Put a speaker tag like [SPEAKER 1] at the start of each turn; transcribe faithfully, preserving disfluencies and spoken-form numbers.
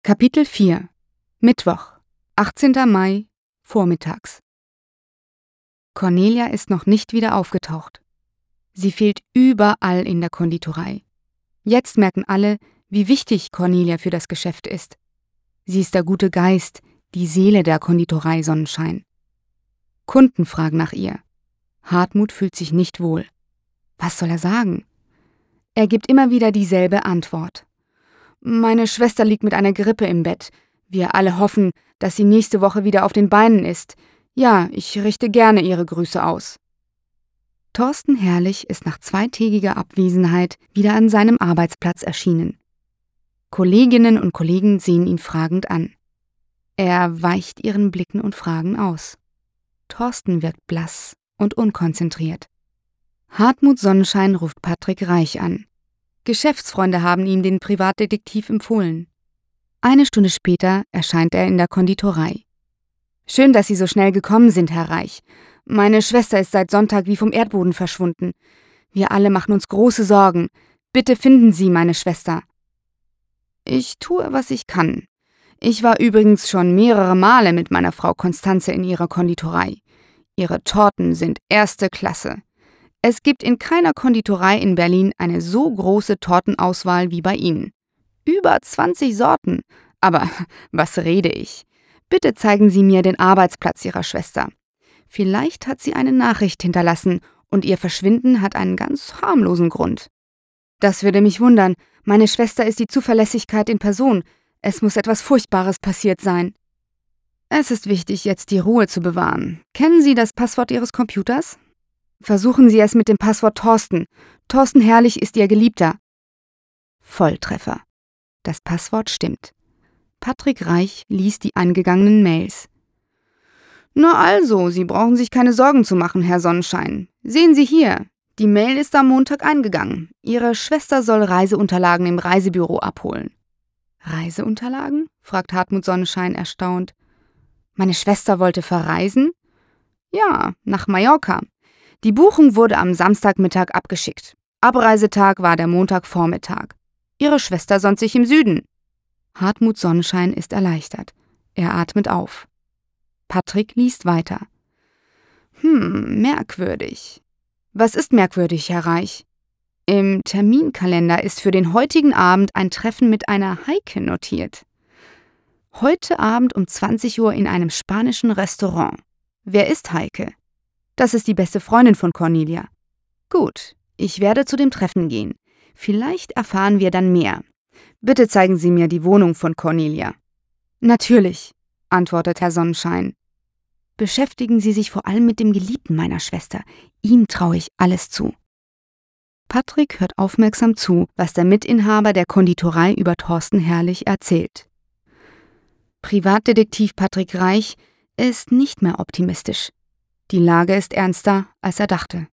[SPEAKER 1] Kapitel vier. Mittwoch, achtzehnter Mai, vormittags. Cornelia ist noch nicht wieder aufgetaucht. Sie fehlt überall in der Konditorei. Jetzt merken alle, wie wichtig Cornelia für das Geschäft ist. Sie ist der gute Geist, die Seele der Konditorei Sonnenschein. Kunden fragen nach ihr. Hartmut fühlt sich nicht wohl. Was soll er sagen? Er gibt immer wieder dieselbe Antwort. Meine Schwester liegt mit einer Grippe im Bett. Wir alle hoffen, dass sie nächste Woche wieder auf den Beinen ist. Ja, ich richte gerne ihre Grüße aus. Thorsten Herrlich ist nach zweitägiger Abwesenheit wieder an seinem Arbeitsplatz erschienen. Kolleginnen und Kollegen sehen ihn fragend an. Er weicht ihren Blicken und Fragen aus. Thorsten wirkt blass und unkonzentriert. Hartmut Sonnenschein ruft Patrick Reich an. Geschäftsfreunde haben ihm den Privatdetektiv empfohlen. Eine Stunde später erscheint er in der Konditorei. »Schön, dass Sie so schnell gekommen sind, Herr Reich. Meine Schwester ist seit Sonntag wie vom Erdboden verschwunden. Wir alle machen uns große Sorgen. Bitte finden Sie meine Schwester.« »Ich tue, was ich kann. Ich war übrigens schon mehrere Male mit meiner Frau Konstanze in ihrer Konditorei. Ihre Torten sind erste Klasse. Es gibt in keiner Konditorei in Berlin eine so große Tortenauswahl wie bei Ihnen. Über zwanzig Sorten. Aber was rede ich? Bitte zeigen Sie mir den Arbeitsplatz Ihrer Schwester. Vielleicht hat sie eine Nachricht hinterlassen und ihr Verschwinden hat einen ganz harmlosen Grund. Das würde mich wundern. Meine Schwester ist die Zuverlässigkeit in Person. Es muss etwas Furchtbares passiert sein. Es ist wichtig, jetzt die Ruhe zu bewahren. Kennen Sie das Passwort Ihres Computers? Versuchen Sie es mit dem Passwort Thorsten. Thorsten Herrlich ist Ihr Geliebter. Volltreffer. Das Passwort stimmt. Patrick Reich liest die eingegangenen Mails. »Na also, Sie brauchen sich keine Sorgen zu machen, Herr Sonnenschein. Sehen Sie hier, die Mail ist am Montag eingegangen. Ihre Schwester soll Reiseunterlagen im Reisebüro abholen.« »Reiseunterlagen?« fragt Hartmut Sonnenschein erstaunt. »Meine Schwester wollte verreisen?« »Ja, nach Mallorca. Die Buchung wurde am Samstagmittag abgeschickt. Abreisetag war der Montagvormittag. Ihre Schwester sonnt sich im Süden.« Hartmut Sonnenschein ist erleichtert. Er atmet auf. Patrick liest weiter. »Hm, merkwürdig. Was ist merkwürdig, Herr Reich?« »Im Terminkalender ist für den heutigen Abend ein Treffen mit einer Heike notiert. Heute Abend um zwanzig Uhr in einem spanischen Restaurant. Wer ist Heike?« »Das ist die beste Freundin von Cornelia.« »Gut, ich werde zu dem Treffen gehen. Vielleicht erfahren wir dann mehr. Bitte zeigen Sie mir die Wohnung von Cornelia.« »Natürlich«, antwortet Herr Sonnenschein. »Beschäftigen Sie sich vor allem mit dem Geliebten meiner Schwester. Ihm traue ich alles zu.« Patrick hört aufmerksam zu, was der Mitinhaber der Konditorei über Thorsten Herrlich erzählt. Privatdetektiv Patrick Reich ist nicht mehr optimistisch. Die Lage ist ernster, als er dachte.